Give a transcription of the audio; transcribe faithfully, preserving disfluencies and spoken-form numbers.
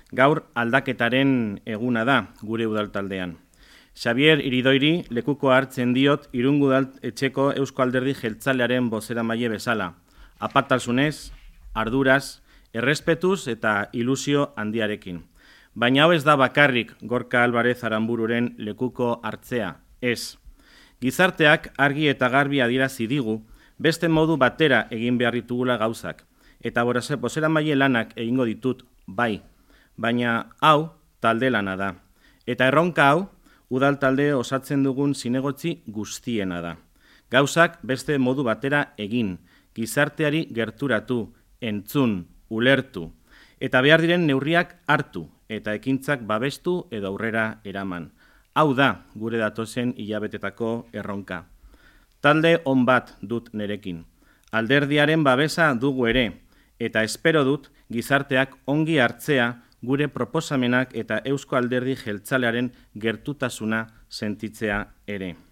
Gaur aldaketaren eguna da gure udaltaldean. Xabier Iridoiri lekuko hartzen diot Irungo udaletxeko Eusko Alderdi Jeltzalearen bozeramaile bezala. Apaltasunez, arduraz, errespetuz eta ilusio handiarekin. Baina hau ez da bakarrik Gorka Alvarez Aranbururen lekuko hartzea, ez. Gizarteak argi eta garbi adierazi digu beste modu batera egin behar ditugula gauzak. Eta bozeramaile lanak egingo ditut, bai. Baina hau talde lana da. Eta erronka hau, udal talde osatzen dugun zinegotzi guztiena da. Gauzak beste modu batera egin, gizarteari gerturatu, entzun, ulertu, eta behar diren neurriak hartu, eta ekintzak babestu edo aurrera eraman. Hau da gure datozen hilabetetako erronka. Talde on bat dut nerekin. Alderdiaren babesa dugu ere, eta espero dut gizarteak ongi hartzea gure proposamenak eta Eusko Alderdi Jeltzalearen gertutasuna sentitzea ere.